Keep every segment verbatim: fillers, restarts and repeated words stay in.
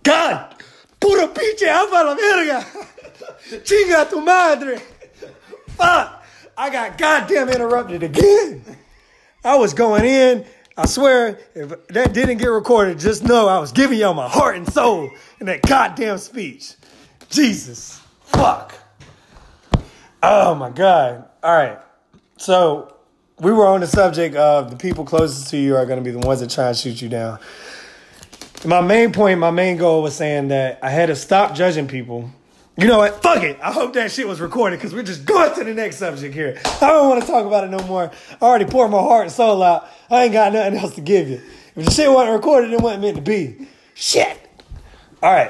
God, puro pinche alfa la verga. Chinga tu madre. Fuck. I got goddamn interrupted again. I was going in. I swear, if that didn't get recorded, just know I was giving y'all my heart and soul in that goddamn speech. Jesus. Fuck. Oh, my God. All right. So, we were on the subject of the people closest to you are going to be the ones that try and shoot you down. My main point, my main goal was saying that I had to stop judging people. You know what? Fuck it. I hope that shit was recorded because we're just going to the next subject here. I don't want to talk about it no more. I already poured my heart and soul out. I ain't got nothing else to give you. If the shit wasn't recorded, it wasn't meant to be. Shit. All right.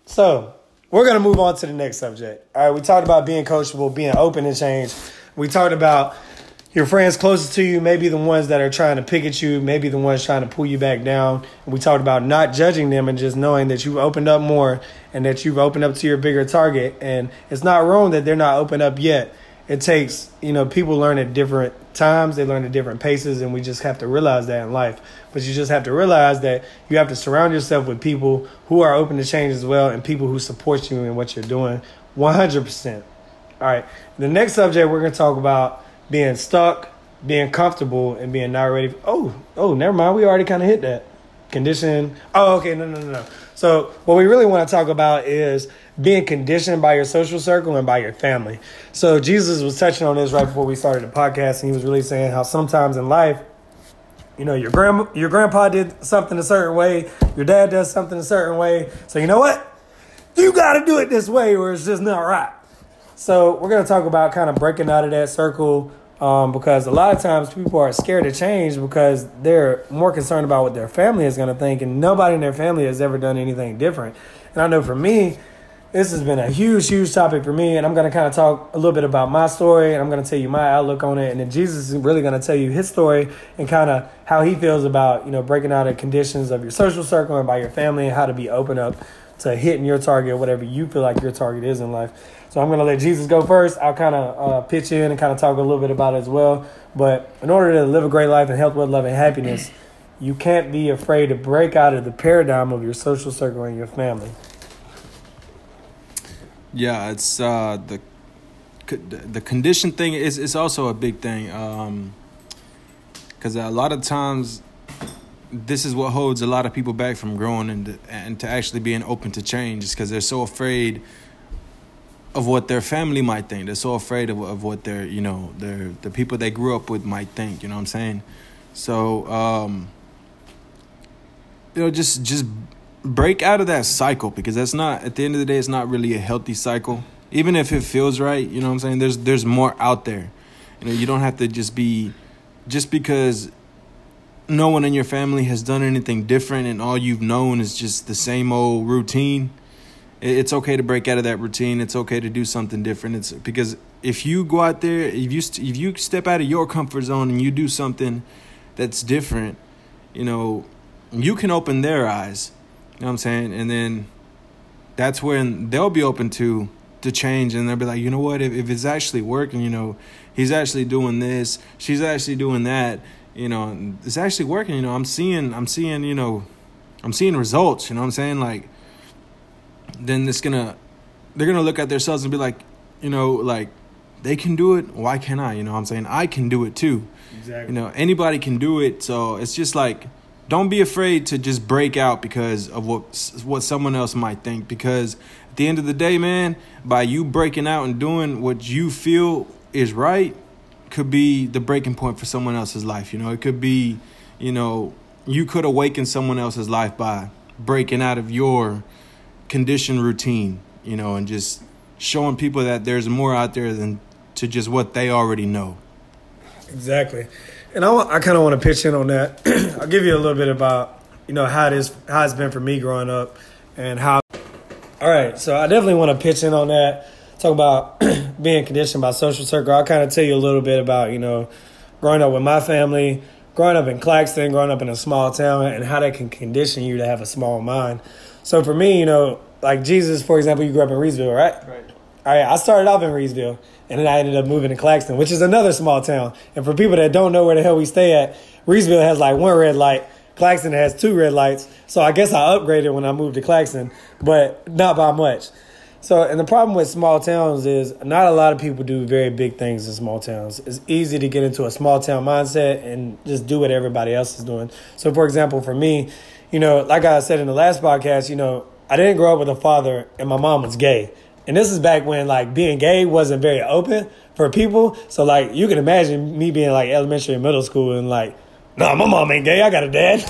So we're going to move on to the next subject. All right. We talked about being coachable, being open to change. We talked about your friends closest to you, maybe the ones that are trying to pick at you, maybe the ones trying to pull you back down. And we talked about not judging them and just knowing that you've opened up more and that you've opened up to your bigger target. And it's not wrong that they're not opened up yet. It takes, you know, people learn at different times. They learn at different paces, and we just have to realize that in life. But you just have to realize that you have to surround yourself with people who are open to change as well and people who support you in what you're doing one hundred percent. All right. The next subject we're going to talk about being stuck, being comfortable, and being not ready. Oh, oh, never mind. We already kind of hit that. Condition. Oh, okay. No, no, no, no. So what we really want to talk about is being conditioned by your social circle and by your family. So Jesus was touching on this right before we started the podcast, and he was really saying how sometimes in life, you know, your grandma, your grandpa did something a certain way, your dad does something a certain way. So you know what? You got to do it this way or it's just not right. So we're going to talk about kind of breaking out of that circle. Um, because a lot of times people are scared to change because they're more concerned about what their family is going to think, and nobody in their family has ever done anything different. And I know for me, this has been a huge, huge topic for me, and I'm going to kind of talk a little bit about my story, and I'm going to tell you my outlook on it, and then Jesus is really going to tell you his story and kind of how he feels about, you know, breaking out of conditions of your social circle and by your family and how to be open up to hitting your target, whatever you feel like your target is in life. So I'm going to let Jesus go first. I'll kind of uh, pitch in and kind of talk a little bit about it as well. But in order to live a great life and health, wealth, love, and happiness, you can't be afraid to break out of the paradigm of your social circle and your family. Yeah, it's uh, the the condition thing is is also a big thing. Um, because a lot of times, this is what holds a lot of people back from growing and and to actually being open to change, is because they're so afraid of what their family might think. They're so afraid of, of what their, you know, their the people they grew up with might think. You know what I'm saying? So, um, you know, just just break out of that cycle, because that's not, at the end of the day, it's not really a healthy cycle. Even if it feels right, you know what I'm saying? There's there's more out there. You know, you don't have to just be, just because no one in your family has done anything different and all you've known is just the same old routine. It's okay to break out of that routine. It's okay to do something different. It's because if you go out there, if you st- if you step out of your comfort zone and you do something that's different, you know, you can open their eyes. You know what I'm saying? And then that's when they'll be open to to change, and they'll be like, you know what, if, if it's actually working, you know, he's actually doing this, she's actually doing that, you know, it's actually working. You know, I'm seeing, I'm seeing, you know, I'm seeing results. You know what I'm saying? Like, then it's gonna, they're gonna look at themselves and be like, you know, like, they can do it. Why can't I? You know what I'm saying? I can do it too. Exactly. You know, anybody can do it. So it's just like, don't be afraid to just break out because of what what someone else might think. Because at the end of the day, man, by you breaking out and doing what you feel is right, could be the breaking point for someone else's life. You know, it could be, you know, you could awaken someone else's life by breaking out of your conditioned routine, you know, and just showing people that there's more out there than to just what they already know. Exactly. And I, I kind of want to pitch in on that. I'll give you a little bit about, you know, how it is, how it's been for me growing up and how. All right. So I definitely want to pitch in on that. Talk about being conditioned by social circle. I'll kind of tell you a little bit about, you know, growing up with my family, growing up in Claxton, growing up in a small town, and how that can condition you to have a small mind. So for me, you know, like Jesus, for example, you grew up in Reedsville, right? Right. All right, I started off in Reedsville, and then I ended up moving to Claxton, which is another small town. And for people that don't know where the hell we stay at, Reedsville has like one red light, Claxton has two red lights. So I guess I upgraded when I moved to Claxton, but not by much. So, and the problem with small towns is not a lot of people do very big things in small towns. It's easy to get into a small town mindset and just do what everybody else is doing. So, for example, for me, you know, like I said in the last podcast, you know, I didn't grow up with a father and my mom was gay. And this is back when, like, being gay wasn't very open for people. So, like, you can imagine me being, like, elementary and middle school and, like, nah, my mom ain't gay. I got a dad.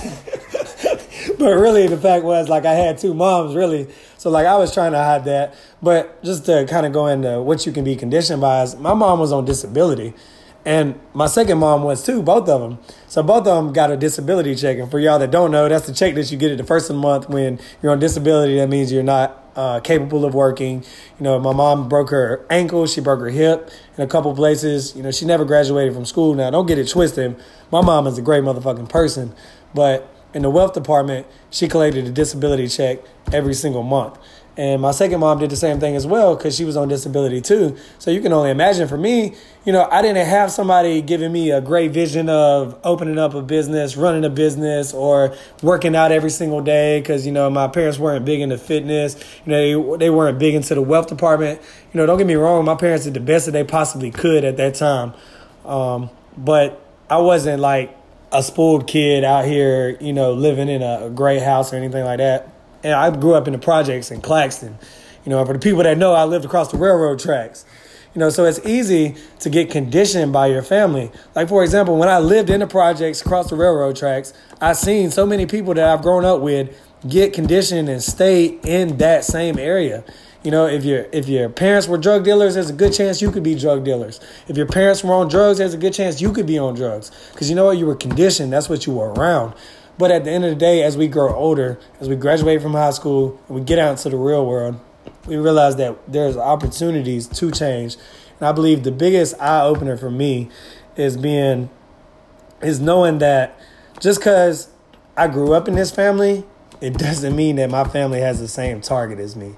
But really, the fact was, like, I had two moms, really. So, like, I was trying to hide that. But just to kind of go into what you can be conditioned by is my mom was on disability. And my second mom was, too, both of them. So both of them got a disability check. And for y'all that don't know, that's the check that you get at the first of the month when you're on disability. That means you're not uh, capable of working. You know, my mom broke her ankle. She broke her hip in a couple places. You know, she never graduated from school. Now, don't get it twisted. My mom is a great motherfucking person. But in the wealth department, she collected a disability check every single month. And my second mom did the same thing as well because she was on disability too. So you can only imagine for me, you know, I didn't have somebody giving me a great vision of opening up a business, running a business, or working out every single day because, you know, my parents weren't big into fitness. You know, they, they weren't big into the wealth department. You know, don't get me wrong. My parents did the best that they possibly could at that time. Um, but I wasn't like a spoiled kid out here, you know, living in a great house or anything like that. And I grew up in the projects in Claxton. You know, for the people that know, I lived across the railroad tracks. You know, so it's easy to get conditioned by your family. Like, for example, when I lived in the projects across the railroad tracks, I've seen so many people that I've grown up with get conditioned and stay in that same area. You know, if your if your parents were drug dealers, there's a good chance you could be drug dealers. If your parents were on drugs, there's a good chance you could be on drugs. Because you know what? You were conditioned. That's what you were around. But at the end of the day, as we grow older, as we graduate from high school and we get out into the real world, we realize that there's opportunities to change. And I believe the biggest eye-opener for me is being, is knowing that just because I grew up in this family, it doesn't mean that my family has the same target as me.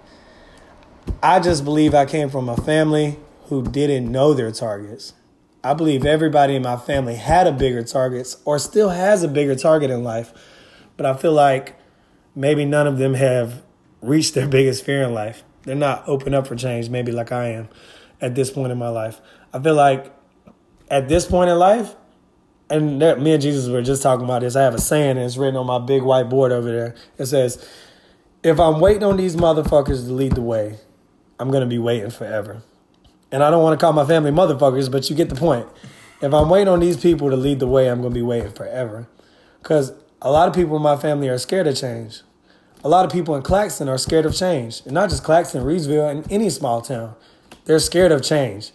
I just believe I came from a family who didn't know their targets. I believe everybody in my family had a bigger target or still has a bigger target in life. But I feel like maybe none of them have reached their biggest fear in life. They're not open up for change, maybe like I am at this point in my life. I feel like at this point in life, and there, me and Jesus were just talking about this. I have a saying, and it's written on my big white board over there. It says, if I'm waiting on these motherfuckers to lead the way, I'm going to be waiting forever. And I don't want to call my family motherfuckers, but you get the point. If I'm waiting on these people to lead the way, I'm going to be waiting forever. Because a lot of people in my family are scared of change. A lot of people in Claxton are scared of change. And not just Claxton, Reedsville, and any small town. They're scared of change.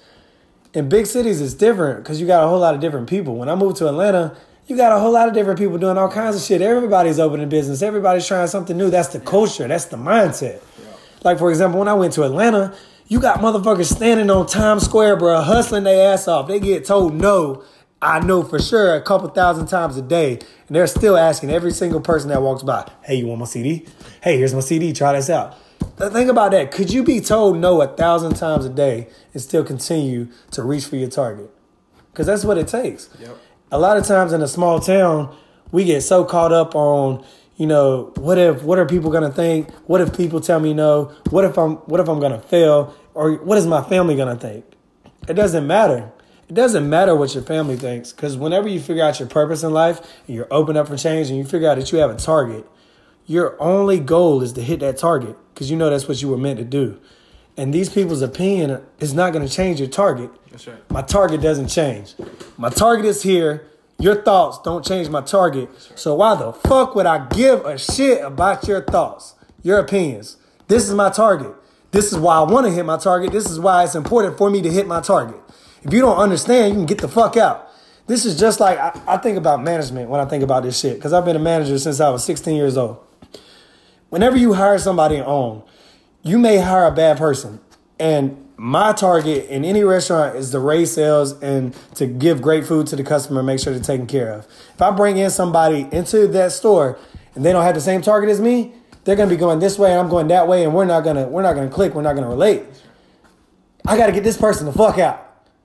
In big cities, it's different because you got a whole lot of different people. When I moved to Atlanta, you got a whole lot of different people doing all kinds of shit. Everybody's opening business. Everybody's trying something new. That's the culture. That's the mindset. Like, for example, when I went to Atlanta, you got motherfuckers standing on Times Square, bro, hustling their ass off. They get told no, I know for sure, a couple thousand times a day. And they're still asking every single person that walks by, hey, you want my C D? Hey, here's my C D. Try this out. Think about that. Could you be told no a thousand times a day and still continue to reach for your target? Because that's what it takes. Yep. A lot of times in a small town, we get so caught up on, you know, what if, what are people going to think? What if people tell me no? What if I'm, what if I'm going to fail? Or what is my family going to think? It doesn't matter. It doesn't matter what your family thinks. Because whenever you figure out your purpose in life and you're open up for change and you figure out that you have a target, your only goal is to hit that target because you know that's what you were meant to do. And these people's opinion is not going to change your target. That's right. My target doesn't change. My target is here. Your thoughts don't change my target. Right. So why the fuck would I give a shit about your thoughts, your opinions? This is my target. This is why I want to hit my target. This is why it's important for me to hit my target. If you don't understand, you can get the fuck out. This is just like, I, I think about management when I think about this shit, because I've been a manager since I was sixteen years old. Whenever you hire somebody and own, you may hire a bad person. And my target in any restaurant is to raise sales and to give great food to the customer and make sure they're taken care of. If I bring in somebody into that store and they don't have the same target as me, they're going to be going this way and I'm going that way and we're not going to we're not going to click, we're not going to relate. I got to get this person the fuck out.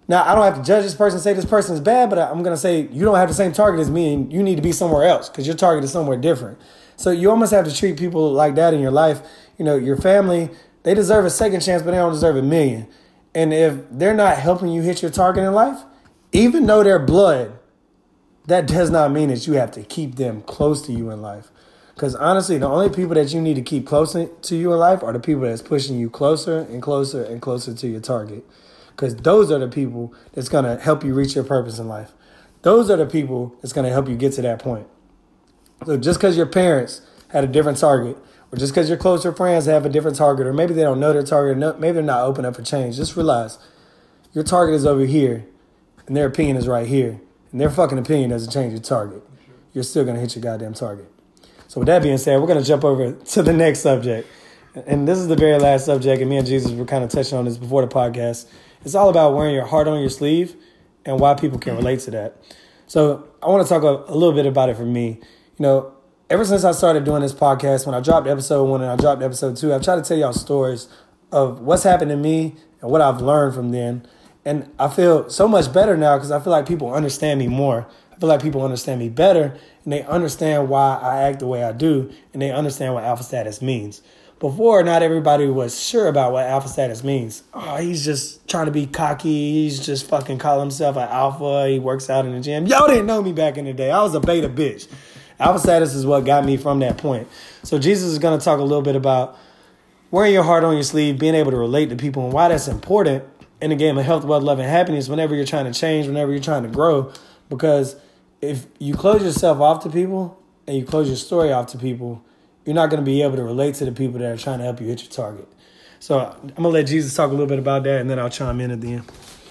Now, I don't have to judge this person and say this person is bad, but I'm going to say you don't have the same target as me and you need to be somewhere else because your target is somewhere different. So you almost have to treat people like that in your life. You know, your family, they deserve a second chance, but they don't deserve a million. And if they're not helping you hit your target in life, even though they're blood, that does not mean that you have to keep them close to you in life. Because honestly, the only people that you need to keep close to you in life are the people that's pushing you closer and closer and closer to your target. Because those are the people that's going to help you reach your purpose in life. Those are the people that's going to help you get to that point. So just because your parents had a different target, or just because your closer friends have a different target, or maybe they don't know their target, or maybe they're not open up for change, just realize your target is over here, and their opinion is right here. And their fucking opinion doesn't change your target. You're still going to hit your goddamn target. So with that being said, we're going to jump over to the next subject. And this is the very last subject, and me and Jesus were kind of touching on this before the podcast. It's all about wearing your heart on your sleeve and why people can relate to that. So I want to talk a, a little bit about it for me. You know, ever since I started doing this podcast, when I dropped episode one and I dropped episode two, I've tried to tell y'all stories of what's happened to me and what I've learned from them. And I feel so much better now because I feel like people understand me more. I feel like people understand me better, and they understand why I act the way I do, and they understand what alpha status means. Before, not everybody was sure about what alpha status means. Oh, he's just trying to be cocky. He's just fucking calling himself an alpha. He works out in the gym. Y'all didn't know me back in the day. I was a beta bitch. Alpha status is what got me from that point. So Jesus is going to talk a little bit about wearing your heart on your sleeve, being able to relate to people, and why that's important in the game of health, wealth, love, and happiness whenever you're trying to change, whenever you're trying to grow. Because if you close yourself off to people and you close your story off to people, you're not going to be able to relate to the people that are trying to help you hit your target. So I'm going to let Jesus talk a little bit about that, and then I'll chime in at the end.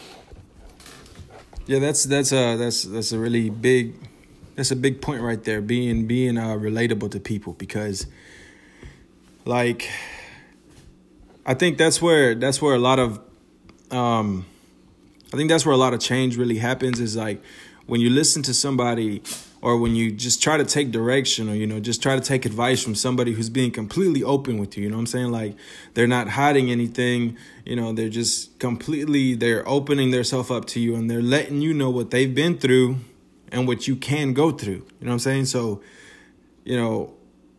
Yeah, that's that's a that's that's a really big that's a big point right there. Being being uh, relatable to people, because like I think that's where that's where a lot of um I think that's where a lot of change really happens, is like when you listen to somebody, or when you just try to take direction, or, you know, just try to take advice from somebody who's being completely open with you. You know what I'm saying? Like, they're not hiding anything. You know, they're just completely, they're opening themselves up to you, and they're letting you know what they've been through and what you can go through. You know what I'm saying? So, you know,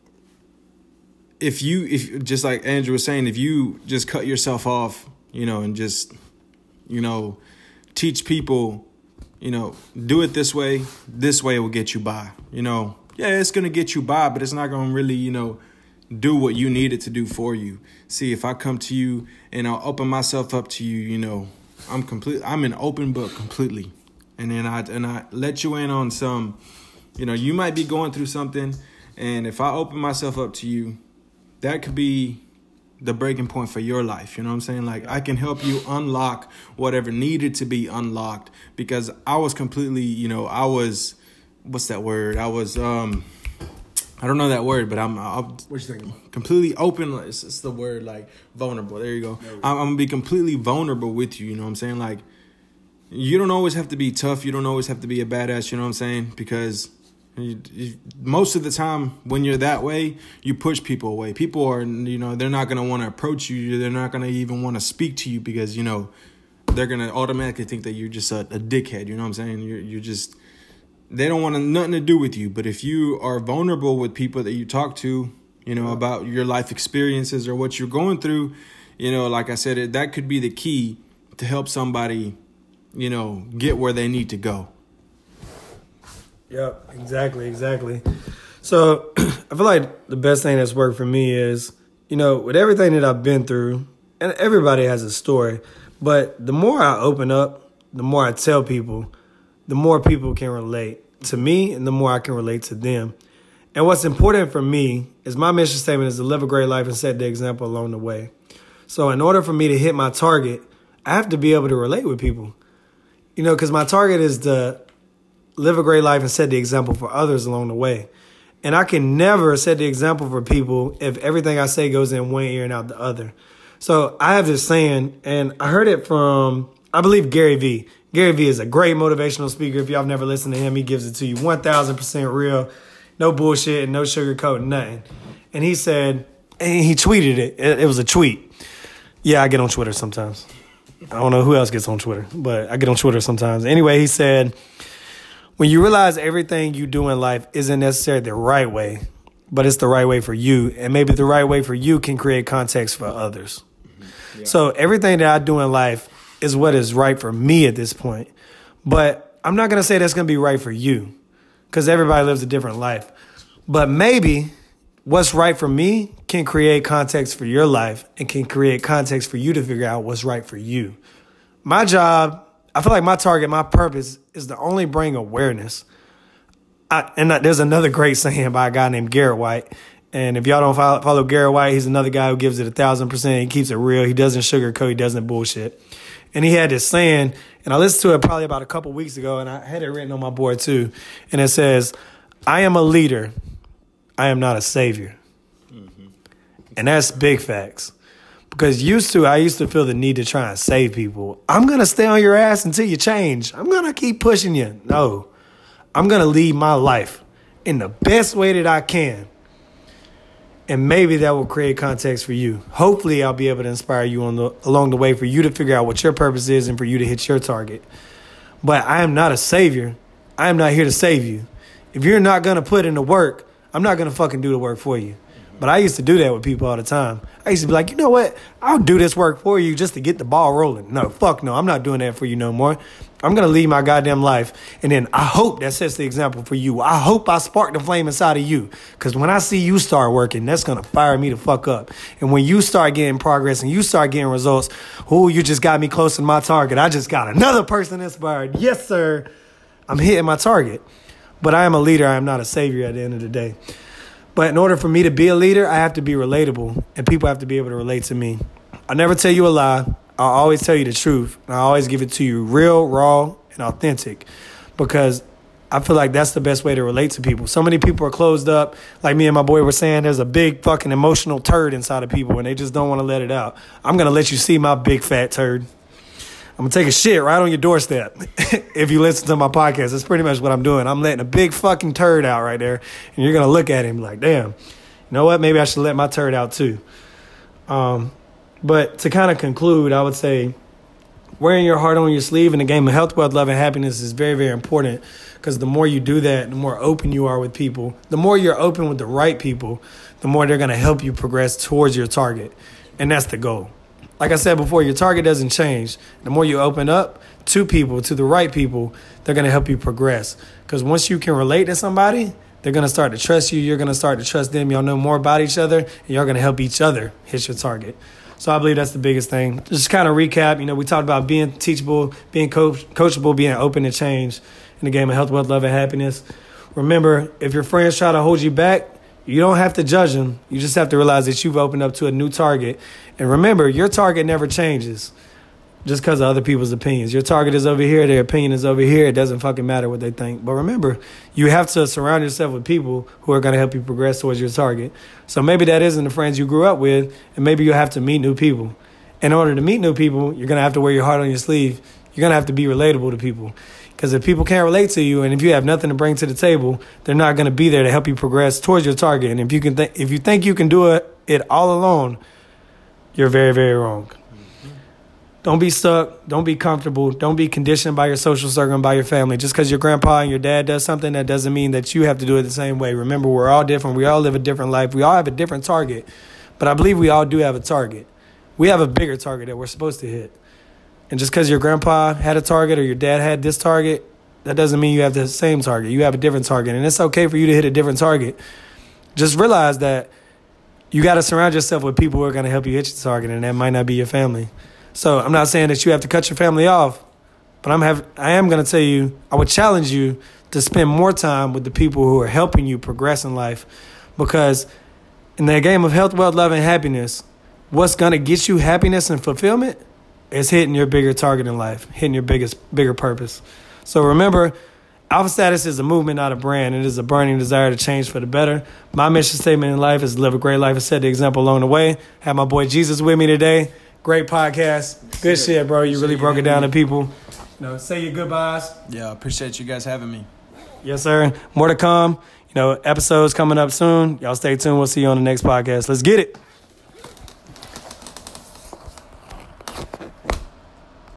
if you, if just like Andrew was saying, if you just cut yourself off, you know, and just, you know, teach people, you know, do it this way, this way will get you by. You know, yeah, it's going to get you by, but it's not going to really, you know, do what you need it to do for you. See, if I come to you and I'll open myself up to you, you know, I'm complete. I'm an open book completely. And then I, and I let you in on some, you know, you might be going through something. And if I open myself up to you, that could be the breaking point for your life. You know what I'm saying? Like, I can help you unlock whatever needed to be unlocked, because I was completely, you know, I was, what's that word? I was, um, I don't know that word, but I'm, I'm What you thinking? completely open. It's, it's the word, like, vulnerable. There you go. There I'm, I'm going to be completely vulnerable with you. You know what I'm saying? Like, you don't always have to be tough. You don't always have to be a badass. You know what I'm saying? Because You, you, most of the time when you're that way, you push people away. People are, you know, they're not going to want to approach you. They're not going to even want to speak to you, because, you know, they're going to automatically think that you're just a, a dickhead. You know what I'm saying? You're, you're just, they don't want nothing to do with you. But if you are vulnerable with people that you talk to, you know, about your life experiences or what you're going through, you know, like I said, it, that could be the key to help somebody, you know, get where they need to go. Yep, exactly, exactly. So I feel like the best thing that's worked for me is, you know, with everything that I've been through, and everybody has a story, but the more I open up, the more I tell people, the more people can relate to me, and the more I can relate to them. And what's important for me is my mission statement is to live a great life and set the example along the way. So in order for me to hit my target, I have to be able to relate with people, you know, because my target is to live a great life and set the example for others along the way. And I can never set the example for people if everything I say goes in one ear and out the other. So I have this saying, and I heard it from, I believe, Gary Vee. Gary Vee is a great motivational speaker. If y'all have never listened to him, he gives it to you one thousand percent real, no bullshit and no sugarcoat, nothing. And he said, and he tweeted it. It was a tweet. Yeah, I get on Twitter sometimes. I don't know who else gets on Twitter, but I get on Twitter sometimes. Anyway, he said, when you realize everything you do in life isn't necessarily the right way, but it's the right way for you, and maybe the right way for you can create context for others. Mm-hmm. Yeah. So everything that I do in life is what is right for me at this point. But I'm not going to say that's going to be right for you, because everybody lives a different life. But maybe what's right for me can create context for your life and can create context for you to figure out what's right for you. My job, I feel like my target, my purpose is to only bring awareness. I, and there's another great saying by a guy named Garrett White. And if y'all don't follow, follow Garrett White, he's another guy who gives it a thousand percent. He keeps it real. He doesn't sugarcoat. He doesn't bullshit. And he had this saying, and I listened to it probably about a couple weeks ago, and I had it written on my board too. And it says, I am a leader. I am not a savior. Mm-hmm. And that's big facts. Because used to, I used to feel the need to try and save people. I'm going to stay on your ass until you change. I'm going to keep pushing you. No. I'm going to lead my life in the best way that I can. And maybe that will create context for you. Hopefully, I'll be able to inspire you on the along the way for you to figure out what your purpose is and for you to hit your target. But I am not a savior. I am not here to save you. If you're not going to put in the work, I'm not going to fucking do the work for you. But I used to do that with people all the time. I used to be like, you know what? I'll do this work for you just to get the ball rolling. No, fuck no. I'm not doing that for you no more. I'm going to lead my goddamn life. And then I hope that sets the example for you. I hope I spark the flame inside of you. Because when I see you start working, that's going to fire me the fuck up. And when you start getting progress and you start getting results, oh, you just got me close to my target. I just got another person inspired. Yes, sir. I'm hitting my target. But I am a leader. I am not a savior at the end of the day. But in order for me to be a leader, I have to be relatable, and people have to be able to relate to me. I never tell you a lie. I'll always tell you the truth. And I always give it to you real, raw, and authentic, because I feel like that's the best way to relate to people. So many people are closed up. Like me and my boy were saying, there's a big fucking emotional turd inside of people, and they just don't want to let it out. I'm going to let you see my big fat turd. I'm going to take a shit right on your doorstep if you listen to my podcast. That's pretty much what I'm doing. I'm letting a big fucking turd out right there, and you're going to look at him like, damn, you know what? Maybe I should let my turd out too. Um, but to kind of conclude, I would say wearing your heart on your sleeve in the game of health, wealth, love, and happiness is very, very important, because the more you do that, the more open you are with people. The more you're open with the right people, the more they're going to help you progress towards your target, and that's the goal. Like I said before, your target doesn't change. The more you open up to people, to the right people, they're going to help you progress. Because once you can relate to somebody, they're going to start to trust you. You're going to start to trust them. Y'all know more about each other, and y'all going to help each other hit your target. So I believe that's the biggest thing. Just kind of recap, you know, we talked about being teachable, being coach, coachable, being open to change in the game of health, wealth, love, and happiness. Remember, if your friends try to hold you back, you don't have to judge them. You just have to realize that you've opened up to a new target. And remember, your target never changes just because of other people's opinions. Your target is over here. Their opinion is over here. It doesn't fucking matter what they think. But remember, you have to surround yourself with people who are going to help you progress towards your target. So maybe that isn't the friends you grew up with, and maybe you have to meet new people. In order to meet new people, you're going to have to wear your heart on your sleeve. You're going to have to be relatable to people. Because if people can't relate to you, and if you have nothing to bring to the table, they're not going to be there to help you progress towards your target. And if you can, th- if you think you can do it, it all alone, you're very, very wrong. Mm-hmm. Don't be stuck. Don't be comfortable. Don't be conditioned by your social circle and by your family. Just because your grandpa and your dad does something, that doesn't mean that you have to do it the same way. Remember, we're all different. We all live a different life. We all have a different target. But I believe we all do have a target. We have a bigger target that we're supposed to hit. And just because your grandpa had a target or your dad had this target, that doesn't mean you have the same target. You have a different target. And it's okay for you to hit a different target. Just realize that you got to surround yourself with people who are going to help you hit your target, and that might not be your family. So I'm not saying that you have to cut your family off, but I'm have, I am going to tell you, I would challenge you to spend more time with the people who are helping you progress in life. Because in the game of health, wealth, love, and happiness, what's going to get you happiness and fulfillment is hitting your bigger target in life, hitting your biggest, bigger purpose. So remember, Alpha Status is a movement, not a brand. It is a burning desire to change for the better. My mission statement in life is to live a great life and set the example along the way. Have my boy Jesus with me today. Great podcast. Good shit, bro. You really broke it down to people. You know, say your goodbyes. Yeah, appreciate you guys having me. Yes, sir. More to come. You know, episodes coming up soon. Y'all stay tuned. We'll see you on the next podcast. Let's get it.